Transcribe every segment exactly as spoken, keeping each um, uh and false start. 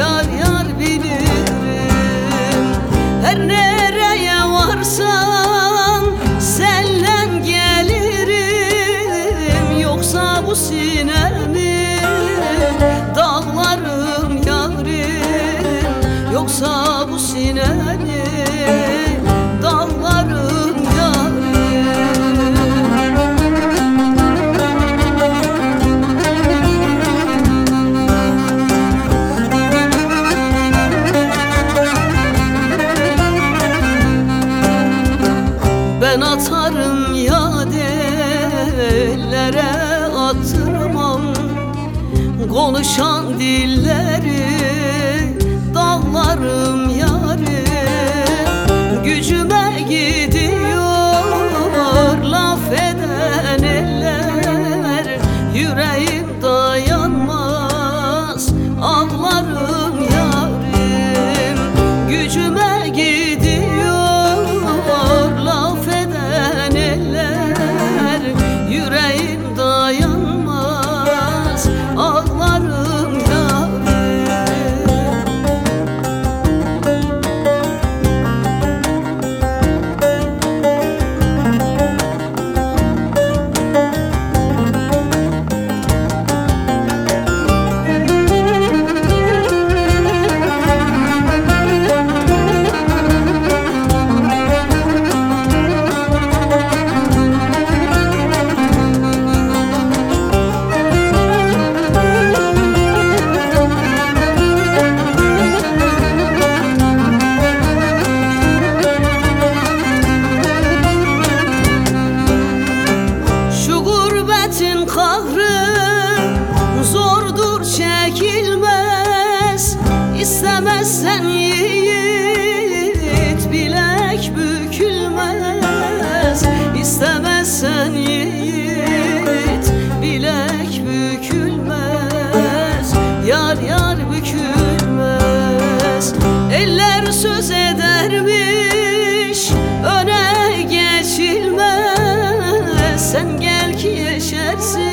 yar yar bilirim. Her nereye varsan senle gelirim. Yoksa bu sinemi dağlarım yarim. Yoksa bu sinemi dağlarım yarim. Ben atarım yad ellere, attırmam konuşan dilleri, dallarım yarim. Gücüme gidiyor laf eden eller, yüreğim dayanmaz ağlarım yarim. Gücüme gidiyor laf eden eller, yüreğim dayanmaz ağlarım yarim. Kahrı zordur çekilmez, İstemezsen yiğit bilek bükülmez. İstemezsen yiğit bilek bükülmez. Yar yar bükülmez. Eller söz edermiş, öne geçilmez. Sen gel ki yeşersin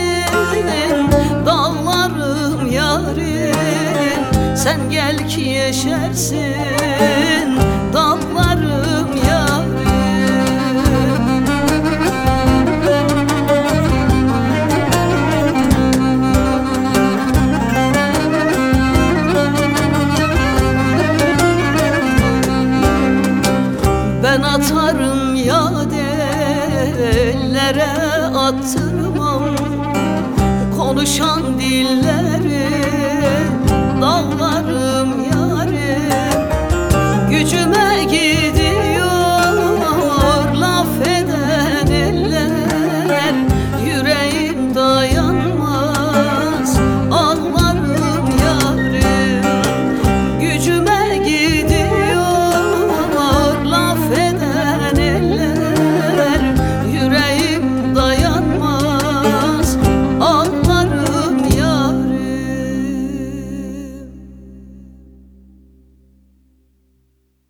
dağlarım yarim. Sen gel ki yeşersin dağlarım yarim. Ben atarım yad ellere, attırmam konuşan